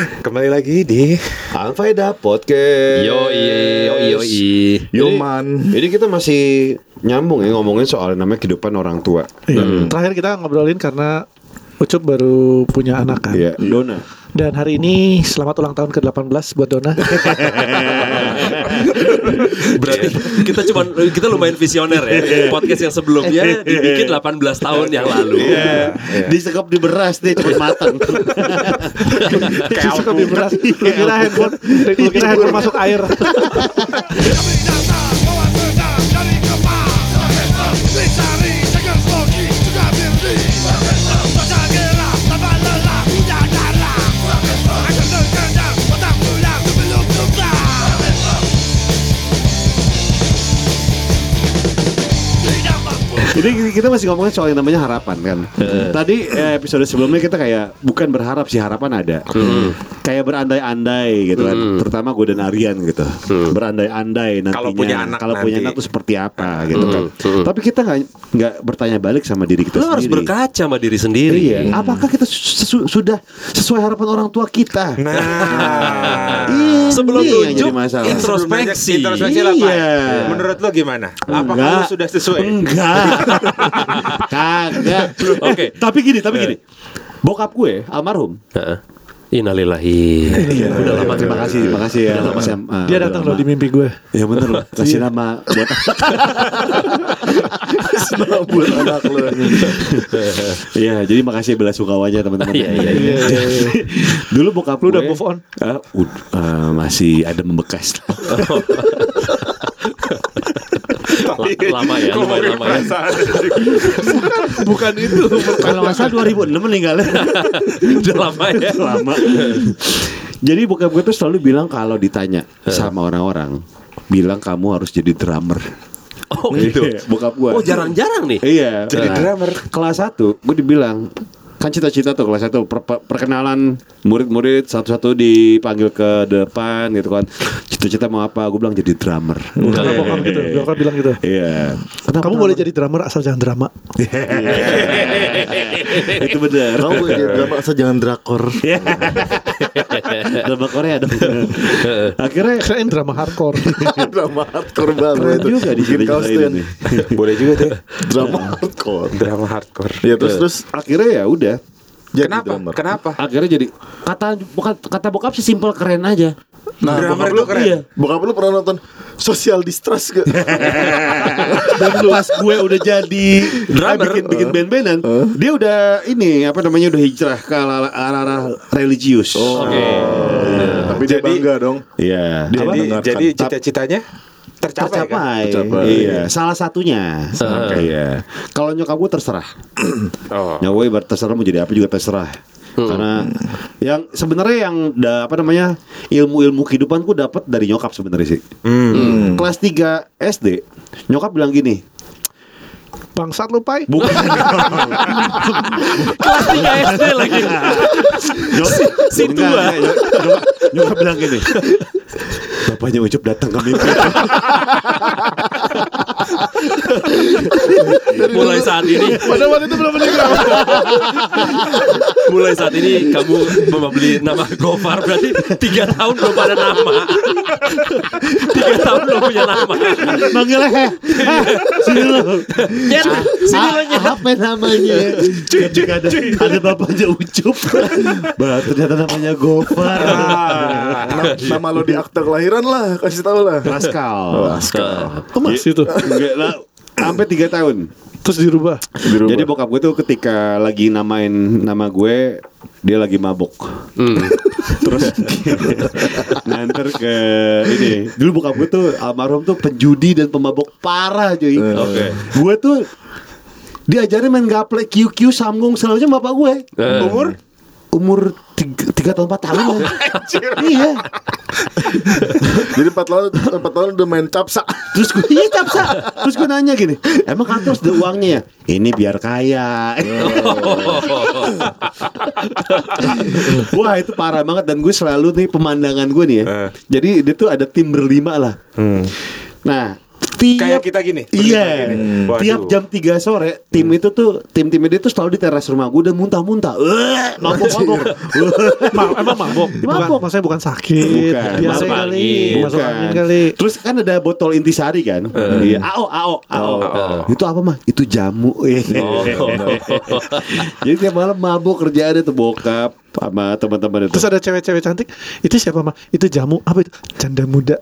Kembali lagi di Alfaida Podcast. Yo man. Jadi kita masih nyambung ya ngomongin soal namanya kehidupan orang tua. Terakhir kita ngobrolin karena Ucup baru punya anak kan. Iya, Dona. Dan hari ini selamat ulang tahun ke-18 buat Dona. Berarti kita lumayan visioner ya. Podcast yang sebelumnya dibikin 18 tahun yang lalu. Disekap di beras deh cepet matang. Suka di beras. Lu kira handphone masuk air. Jadi kita masih ngomongin soal yang namanya harapan kan. Tadi episode sebelumnya kita kayak bukan berharap sih, harapan ada. Kayak berandai-andai gitu kan. Terutama gue dan Aryan gitu. Berandai-andai nantinya kalau punya anak tuh seperti apa gitu kan. Tapi kita nggak bertanya balik sama diri kita Lo sendiri. harus berkaca sama diri sendiri. Iya. Apakah kita sudah sesuai harapan orang tua kita? Sebelum Ini yang jadi tunjuk, masalah. introspeksi. Lah, Pak. Iya. Menurut lo gimana? Apakah Enggak. lo sudah sesuai? Enggak. Kagak. Oke. Tapi gini. Bokap gue almarhum. Innalillahi. Udah lama. Terima kasih ya. Dia datang loh di mimpi gue. Ya bener loh. Kasih nama buat Buat anak lo. Iya, jadi makasih belasungkawanya teman-teman. Iya. Dulu bokap Lu gue udah move on? masih ada membekas. Lama ya. Bukan itu. Kalau nggak salah 2006 meninggalnya. Udah lama ya. Lama. Jadi bokap gue tuh selalu bilang kalau ditanya sama orang-orang, bilang kamu harus jadi drummer. Oh gitu. Iya, bokap gue. Oh jarang-jarang nih. Iya. Jadi drummer. Kelas 1 gue dibilang kan cita-cita tuh kelas 1 perkenalan murid-murid satu-satu dipanggil ke depan gitu kan. Cita-cita mau apa? Gue bilang jadi drummer. Karena bokap gitu. Bokap bilang gitu. Iya. Kamu boleh jadi drummer asal jangan drama. Itu benar. Kamu boleh jadi drama asal jangan drakor. Drama Korea dong. Akhirnya Kirain drama hardcore. Drama hardcore banget keren itu. juga di Bikin kaos tuh, Yan. Boleh juga tuh Drama hardcore. drama hardcore. Ya terus akhirnya ya udah. jadi Kenapa? drummer. Kenapa? Akhirnya jadi kata bokap sih simple keren aja. Nah, Drummer bokap itu lu keren. Iya. Bokap lu pernah nonton Social Distress gak? Dan pas gue udah jadi Drummer. bikin band-bandan, dia udah udah hijrah ke arah religius. Tapi dia bangga dong. Iya. Jadi cita-citanya tercapai kan? Tercapai. Iya, salah satunya. Iya. Kalau nyokap gue terserah. Oh. Nyokap gue terserah mau jadi apa juga terserah. Karena yang sebenarnya ilmu-ilmu kehidupanku dapat dari nyokap sebenarnya sih. Kelas 3 SD, nyokap bilang gini, Bangsat lu, Pai. bukan Kelas 3 SD lagi. Si tua. nyokap bilang gini, bapaknya Ucup datang ke mimpi. Mulai saat ini. Pada waktu itu belum menikah. Mulai saat ini kamu membeli nama Gofar. Berarti 3 tahun belum ada nama. 3 tahun belum punya nama. Manggilnya sini lo. Nyet, sini lo nyet. Apa namanya? Ketika ada bapaknya Ucup, ternyata namanya Gofar. Nama lo di akte kelahiran lah, kasih tahu lah. Raskal. Oh, masih tuh. Enggak lah, sampai 3 tahun. Terus dirubah. Jadi bokap gue tuh ketika lagi namain nama gue, dia lagi mabok. Terus nganter ke ini. Dulu bokap gue tuh almarhum tuh penjudi dan pemabok parah cuy. Oke. Gue tuh diajarin main gaple, QQ, samgung selanjutnya bapak gue. Umur 3 tahun 4 tahun lah. Iya. Jadi 4 tahun udah main capsa. Terus gue nanya gini, emang kantor ada uangnya ya? Ini biar kaya. Wah itu parah banget. Dan gue selalu nih pemandangan gue nih ya. Jadi dia tuh ada tim berlima lah. Nah Kayak kita gini. Iya. Waduh. Tiap jam 3 sore tim itu tuh tim dia tuh selalu di teras rumah gue udah muntah-muntah. Mabok-mabok. Emang mabok? Mabok. Maksudnya bukan sakit. Bukan. Biasa Masuk kali. angin. Masuk Bukan. angin kali. Terus kan ada botol intisari kan. Iya. AO. Itu apa mah? Itu jamu. Jadi tiap malam mabok kerjaannya tuh bokap sama teman-teman itu. Terus ada cewek-cewek cantik. Itu siapa mah? Itu jamu. Apa itu? Canda muda.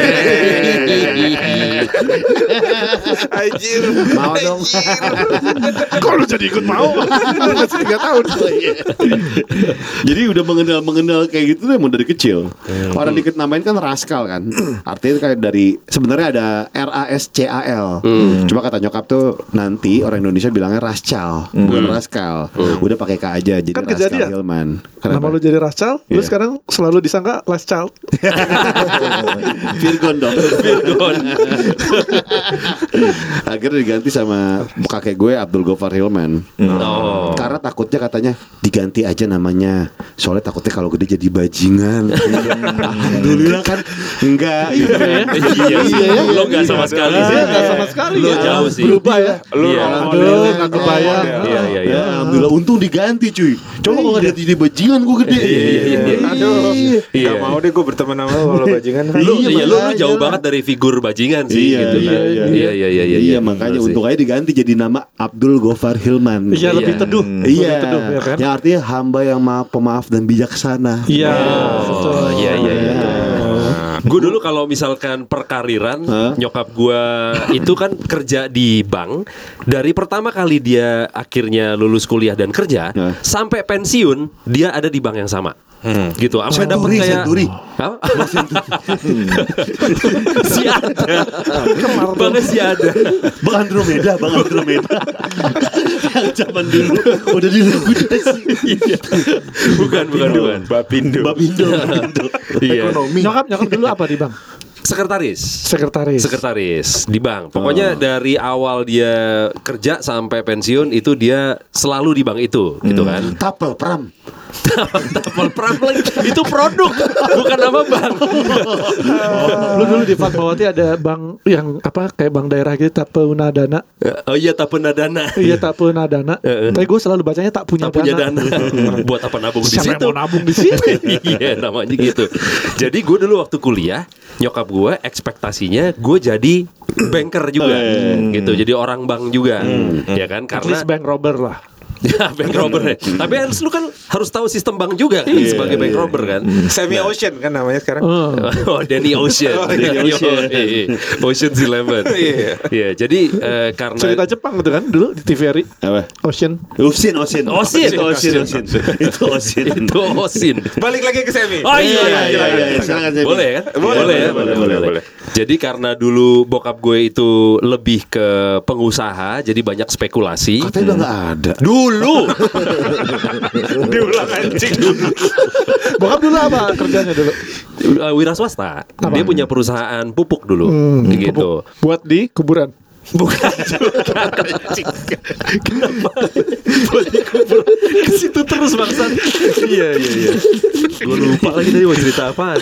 Anjir. Mau dong. Kok lu jadi ikut mau? Masih 3 tahun. Jadi udah mengenal kayak gitu tuh emang dari kecil. Orang dikit namain kan Rascal kan. Artinya kayak dari sebenarnya ada RASCAL. Cuma kata nyokap tuh nanti orang Indonesia bilangnya Rascal, bukan Rascal. Udah pakai K aja jadi Kan Rascal kejadian. Hilman. Nama lu jadi Rascal, lu Iya. sekarang selalu disangka last child. Virgon dong. Akhirnya diganti sama kakek gue Abdul Gofar Hilman. Karena takutnya katanya diganti aja namanya. Soalnya takutnya kalau gede jadi bajingan. Alhamdulillah kan enggak. Iya sih. Lo nggak sama sekali sih. Nggak sama sekali Lo ya. jauh sih. Berubah ya. Lu Iya. Aduh, nggak kebayang. Iya. Ya, alhamdulillah untung diganti cuy. Coba kalau nggak jadi bajingan gue gede. Aduh. Iya. Gak mau deh gue berteman sama lu kalau bajingan. Lu makanya. jauh banget dari figur bajingan sih gitu kan. Iya, makanya Benar sih. untung aja diganti jadi nama Abdul Gofar Hilman. Iya, lebih teduh. Iya, Lebih teduh, ya kan? yang artinya hamba yang maaf, pemaaf dan bijaksana. Iya. Oh, iya. Gue dulu kalau misalkan perkariran, nyokap gue itu kan kerja di bank. Dari pertama kali dia akhirnya lulus kuliah dan kerja sampai pensiun dia ada di bank yang sama. Gitu, sampai dapat kayak Senturi. apa? Si ada, banknya si ada. Bang Andromeda. Yang zaman dulu udah dilikuidasi. Bukan. Bapindo. Iya. Nyokap dulu apa di bank? Sekretaris di bank. Pokoknya dari awal dia kerja sampai pensiun itu dia selalu di bank itu, gitu kan. Tapel Pram. Tapel Pram lagi. Itu produk, bukan nama bank. Lu dulu di Fatmawati ada bank yang apa kayak bank daerah gitu, Tapeunadana. Oh iya, Tapenadana. Iya, Tapeunadana. Tapi gue selalu bacanya tak punya Tak punya dana. dana. Buat apa nabung di Siapa situ? yang mau nabung di situ? Iya, namanya gitu. Jadi gue dulu waktu kuliah, nyokap gue ekspektasinya gue jadi banker juga, gitu. Jadi orang bank juga, ya kan? At Karena least bank robber lah. ya, bank robber ya. Tapi lu kan harus tahu sistem bank juga kan, sebagai bank robber kan. Semi Ocean kan namanya sekarang. Oh, Danny Ocean. Ocean's 11. Iya, jadi karena Cerita Jepang gitu kan dulu di TVRI. Apa? Ocean. Usin. Itu Usin. itu Osin. Balik lagi ke Semi. Oh iya. Silakan, Semi. Boleh kan? Boleh. Jadi karena dulu bokap gue itu lebih ke pengusaha, jadi banyak spekulasi. Katanya udah nggak ada. Dulu. Diulang anjing dulu. Bokap dulu apa kerjanya dulu? Wira swasta. Dia punya perusahaan pupuk dulu. Gitu. Buat di kuburan. Bukan juga. Kenapa? Buat dikubur ke situ terus bangsat. Iya. Gue lupa lagi tadi mau cerita apaan.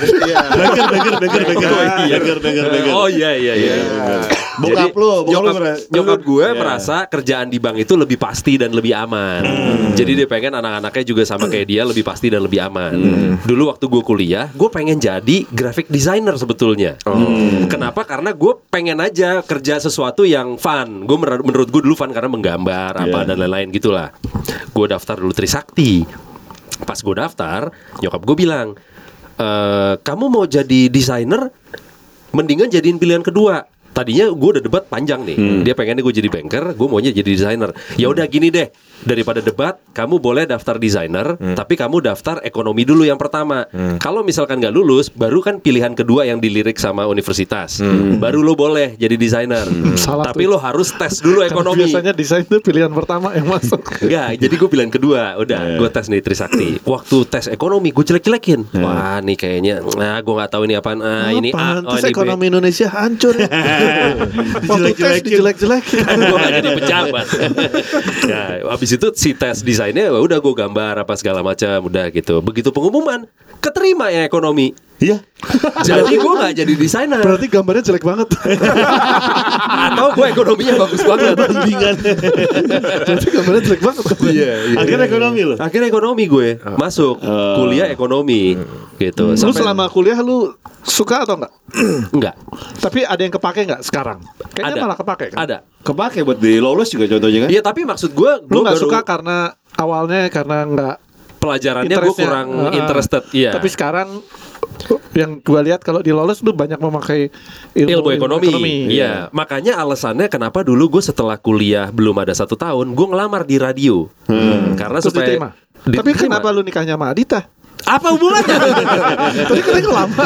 Beggar. Oh iya. Bokap Jadi, lu nyokap gue merasa kerjaan di bank itu lebih pasti dan lebih aman. Jadi dia pengen anak-anaknya juga sama kayak dia, lebih pasti dan lebih aman. Dulu waktu gue kuliah, gue pengen jadi graphic designer sebetulnya. Kenapa? Karena gue pengen aja kerja sesuatu yang fun. Gue menurut gue dulu fun karena menggambar apa dan lain-lain gitulah. Gue daftar dulu Trisakti. Pas gue daftar, nyokap gue bilang, kamu mau jadi desainer, mendingan jadiin pilihan kedua. Tadinya gue udah debat panjang nih. Dia pengennya gue jadi banker, gue maunya jadi desainer. Ya udah gini deh, daripada debat, kamu boleh daftar desainer, tapi kamu daftar ekonomi dulu yang pertama. Kalau misalkan nggak lulus, baru kan pilihan kedua yang dilirik sama universitas. Baru lo boleh jadi desainer. Salah Tapi tuh. lo harus tes dulu ekonomi. Biasanya desain itu pilihan pertama yang masuk. Enggak, jadi gue pilihan kedua. Udah, gue tes nih Trisakti. Waktu tes ekonomi, gue jelek-jelekin. Wah, nih kayaknya, gue nggak tahu ini apaan. Ini A, oh Pantes ini B. ekonomi Indonesia hancur. Waktu tes dijelek-jelekin. Gue gak jadi pejabat. Nah, abis itu si tes desainnya udah gue gambar apa segala macam, udah gitu. Begitu pengumuman, keterima ya ekonomi. Iya. Jadi gue nggak jadi desainer. Berarti gambarnya jelek banget. Atau gue ekonominya bagus banget. Berarti gambarnya jelek banget. Akhirnya ekonomi lo. Akhirnya ekonomi gue masuk kuliah ekonomi gitu. Lu selama kuliah lu suka atau enggak? Enggak. Tapi ada yang kepake enggak sekarang? Kayaknya Ada. malah kepake kan? Ada. Kepake buat di lawless juga contohnya kan? Iya tapi maksud gue Lu nggak baru suka karena awalnya karena nggak pelajarannya gue interestnya. kurang interested. Iya. Tapi sekarang yang gue lihat kalau di Lawless lu banyak memakai ilmu ekonomi. Iya. Makanya alasannya kenapa dulu gue setelah kuliah belum ada 1 tahun gue ngelamar di radio. Karena Terus supaya diterima. Tapi kenapa lu nikahnya sama Adita? apa hubungannya? Tadi katanya ngelamar.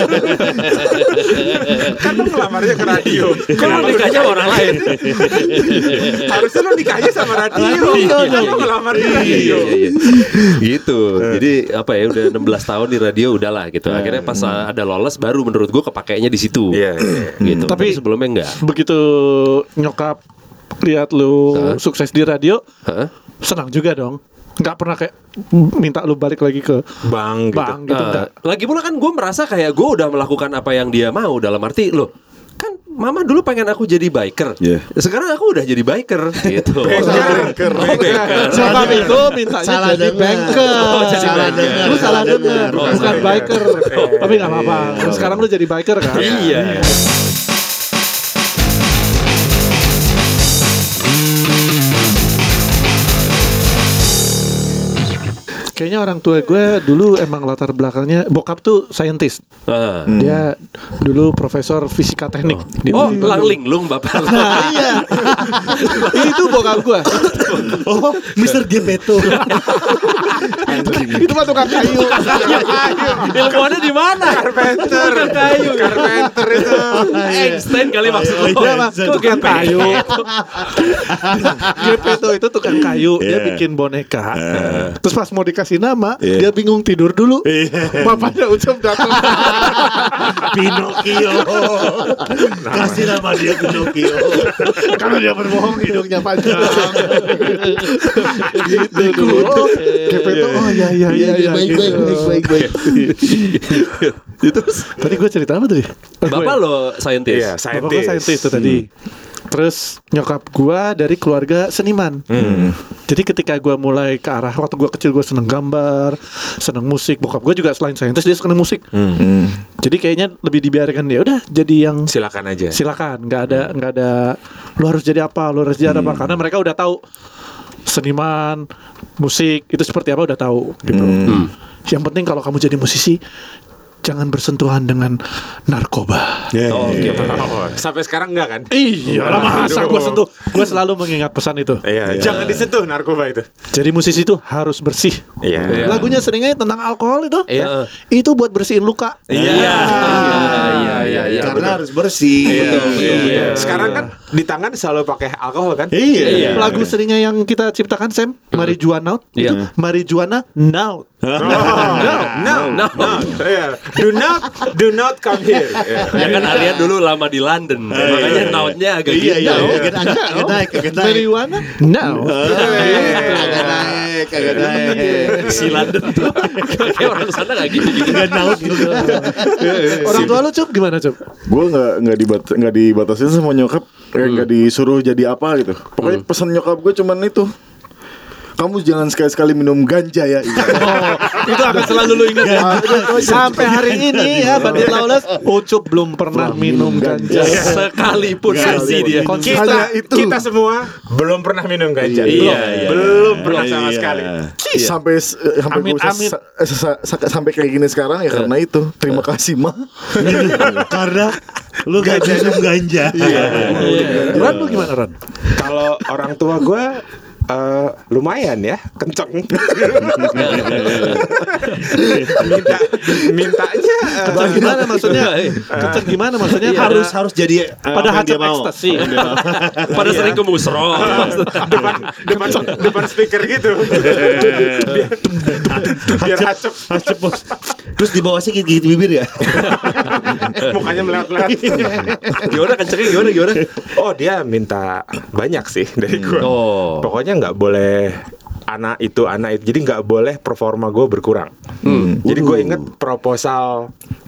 Kan lo ngelamarnya ke radio. Kalau nikahnya sama orang lain. Harusnya lo nikahnya sama radio. Kan lo ngelamar di radio. Gitu. Jadi apa ya udah 16 tahun di radio udahlah gitu. Akhirnya pas ada Lawless baru menurut gue kepakainya di situ. Iya. Gitu. Tapi sebelumnya enggak. Begitu nyokap lihat lu sukses di radio, senang juga dong. Nggak pernah kayak minta lu balik lagi ke Bang gitu. bang gitu enggak. Lagi pula kan gue merasa kayak gue udah melakukan apa yang dia mau. Dalam arti loh, kan mama dulu pengen aku jadi biker. Sekarang aku udah jadi biker gitu. Banker. Nyokap itu mintanya jadi banker. Salah dengar. Lu salah dengar, Oh, bukan salah biker. Tapi nggak apa-apa. Sekarang lu jadi biker kan? Iya. Kayaknya orang tua gue dulu emang latar belakangnya bokap tuh scientist. Dia dulu profesor fisika teknik. di Oh, UNI. Lang Linglung bapak. Nah, iya. Itu bokap gue. Oh, Mr. Gepetto. Itu mah tukang kayu. Ilmuannya di mana? Carpenter. Kayu. Carpenter itu. Einstein kali maksud lo. Dia mah tukang kayu. Gepetto itu tukang kayu. Dia bikin boneka. Terus pas mau dikasih nama, dia bingung tidur dulu. Bapaknya Ucap datang. Pinocchio. Kasih nama dia Pinocchio. Kalau dia berbohong hidungnya panjang. Gitu. Gepetto. Oh iya. Baik. Itu tadi gue cerita apa tuh? Bapak lo saintis. Iya, Bapak gue saintis tuh tadi. Terus nyokap gue dari keluarga seniman. Jadi ketika gue mulai ke arah waktu gue kecil gue seneng gambar, seneng musik. Bokap gue juga selain saintis dia seneng musik. Jadi kayaknya lebih dibiarkan dia udah jadi yang Silakan aja. silakan. Nggak ada. Lu harus jadi apa? Lu harus jadi apa? Karena mereka udah tahu seniman, musik itu seperti apa udah tahu gitu. Yang penting kalau kamu jadi musisi jangan bersentuhan dengan narkoba. Oh, sampai sekarang enggak kan? Iya lah masa gue sentuh. Gue selalu mengingat pesan itu. Iya, jangan disentuh narkoba itu. Jadi musisi itu harus bersih. Iya. Lagunya seringnya tentang alkohol itu. Iya. Itu buat bersihin luka. Iya. Karena harus bersih. Iya. Sekarang kan di tangan selalu pakai alkohol kan? Iya. Lagu seringnya yang kita ciptakan Sam, Marijuana itu Iya. Marijuana Now. No. Iya. Do not come here. Ya kan Arya dulu lama di London. Makanya nautnya agak gitu. Iya. Agak naik. Marijuana Now. Kagak naik. Si London tuh kayak orang sana gak gitu juga. Kagak naut juga. Orang tua lu Cup gimana Cup? Gue nggak dibatasin sama nyokap, nggak disuruh jadi apa gitu. Pokoknya pesan nyokap gue cuman itu. Kamu jangan sekali-sekali minum ganja ya. Itu akan selalu lu ingat ya. Sampai hari ini ya Bandit Lawless Ucup belum pernah minum ganja. Sekalipun versi dia. Hanya itu. Kita semua belum pernah minum ganja. Iya. Belum pernah sama sekali. Sampai Amit, gue amit. sampai kayak gini sekarang ya karena itu. Terima kasih Ma. Karena lu gak minum ganja. Ran lu gimana Ran? Kalau orang tua gue lumayan ya, kenceng. minta aja. Kenceng gimana maksudnya? Kenceng gimana maksudnya? Harus jadi pada apa yang dia hajat mau. ekstasi. Pada sering ke musro. depan speaker gitu. biar hacep. Terus di bawah sih gigit bibir ya. Mukanya melewat-lewat. Gimana kencengnya gimana? Oh, dia minta banyak sih dari gue. Oh. Pokoknya nggak boleh anak itu. Jadi nggak boleh performa gue berkurang. Jadi gue inget proposal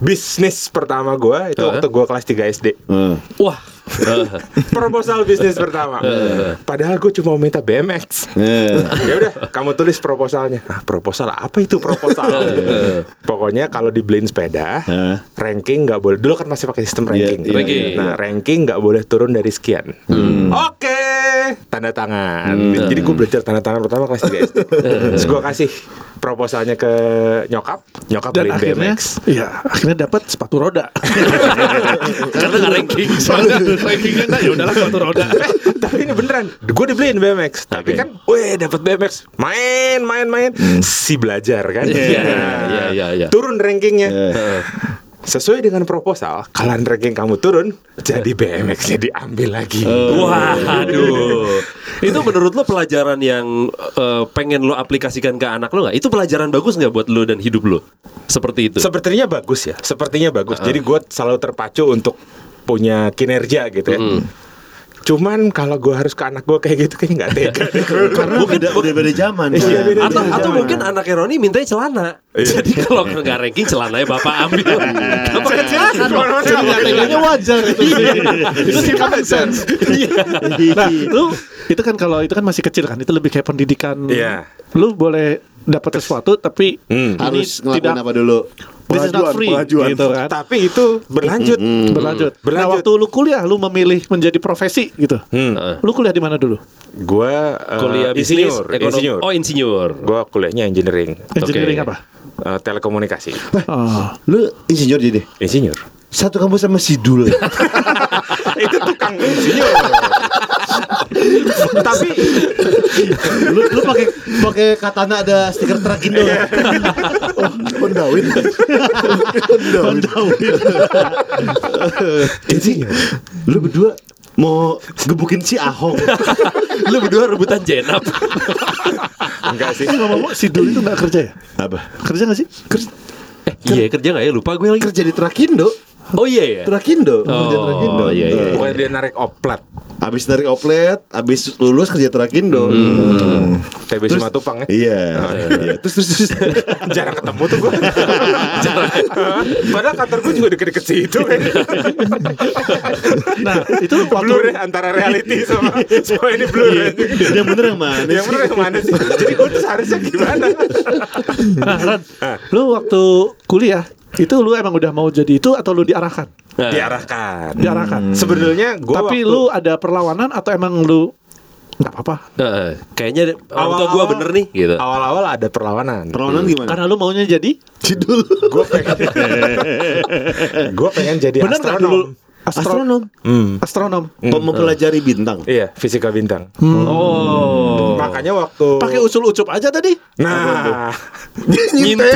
bisnis pertama gue itu waktu gue kelas 3 SD. Wah. Proposal bisnis pertama. Padahal gue cuma minta BMX. Ya udah, kamu tulis proposalnya. Nah, proposal apa itu proposal? Pokoknya kalau dibeliin sepeda, ranking nggak boleh. Dulu kan masih pakai sistem ranking. Nah, ranking nggak boleh turun dari sekian. Oke, tanda tangan. Jadi gue belajar tanda tangan pertama kelas 3 SD. Terus gue kasih proposalnya ke nyokap Dan beliin akhirnya, BMX. akhirnya dapat sepatu roda. Karena nggak ranking. Rankingnya enggak, ya udahlah sepatu roda. Tapi ini beneran, gue dibeliin BMX. Tapi kan, dapat BMX, main. Si belajar kan. Iya. Turun rankingnya. Sesuai dengan proposal, kalau ranking kamu turun, jadi BMX-nya diambil lagi. Waduh. Itu menurut lo pelajaran yang pengen lo aplikasikan ke anak lo nggak? Itu pelajaran bagus nggak buat lo dan hidup lo? Seperti itu. Sepertinya bagus ya. Jadi gue selalu terpacu untuk punya kinerja gitu ya. Cuman kalau gue harus ke anak gue kayak gitu kayaknya nggak tega. Karena udah beda zaman. Atau mungkin anaknya Roni mintanya celana. Jadi kalau nggak ranking celananya bapak ambil. Apa kan celana? Teganya wajar itu sih. Itu sih common sense. Nah, lu itu kan kalau itu kan masih kecil kan, itu lebih kayak pendidikan. Iya. Lu boleh dapat sesuatu tapi Harus ini ngelakuin apa dulu? This is not free pengajuan. gitu kan. Tapi itu berlanjut. Nah, waktu lu kuliah lu memilih menjadi profesi gitu. Lu kuliah di mana dulu? Gue Kuliah bisnis, insinyur. Oh, insinyur. Gue kuliahnya engineering. Engineering apa? Telekomunikasi. Lu insinyur jadi? Insinyur. Satu kampus sama Sidul. Itu tukang insinyur. Tapi lu pakai katana ada stiker Trakindo. Pendawin. Insinyur. Lu berdua mau gebukin si Ahok. Lu berdua rebutan jenap. enggak sih. Ngomong si Dul itu nggak kerja ya? Apa? Kerja nggak sih? Iya, kerja nggak ya? Lupa gue lagi. Kerja di Trakindo. Oh iya ya. Trakindo. Kerja Trakindo. Iya. Pokoknya dia narik oplat. Abis narik oplet, abis lulus kerja Trakindo. TB Simatupang ya. Iya. Terus Jarang ketemu tuh gue. Padahal kantor gue juga deket-deket situ kan. Nah, itu Blur ya antara reality sama ini blur. yang bener yang mana? Yang bener yang mana sih? Jadi gue tuh seharusnya gimana? Nah, Ran, lu waktu kuliah itu lu emang udah mau jadi itu atau lu diarahkan? Diarahkan. Sebenarnya gua tapi waktu- lu ada perlawanan atau emang lu nggak apa-apa? Kayaknya orang tua gue bener nih gitu. Awal-awal ada perlawanan. Perlawanan gimana? Karena lu maunya jadi Sidul. Gue pengen jadi bener nggak dulu Astronom. astronom Mempelajari bintang. Iya, fisika bintang. Oh. Makanya waktu pakai usul ucup aja tadi. Nah, Nyinte.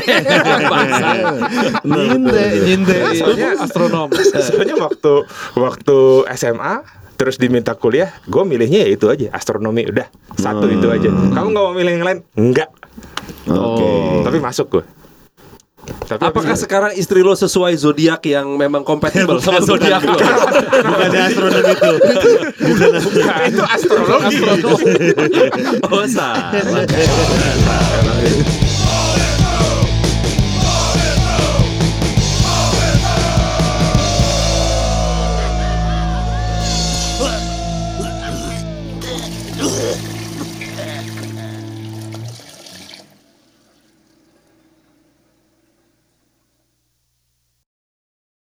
Nyinte. Astronom. soalnya waktu SMA terus diminta kuliah, gue milihnya ya itu aja, astronomi udah satu itu aja. Kamu nggak mau milih yang lain? Enggak. Oke. Tapi masuk gue. Tapi Apakah sekarang istri lo sesuai zodiak yang memang kompatibel sama zodiak lo? Bukannya astronom itu. itu astrologi. Oh, salah.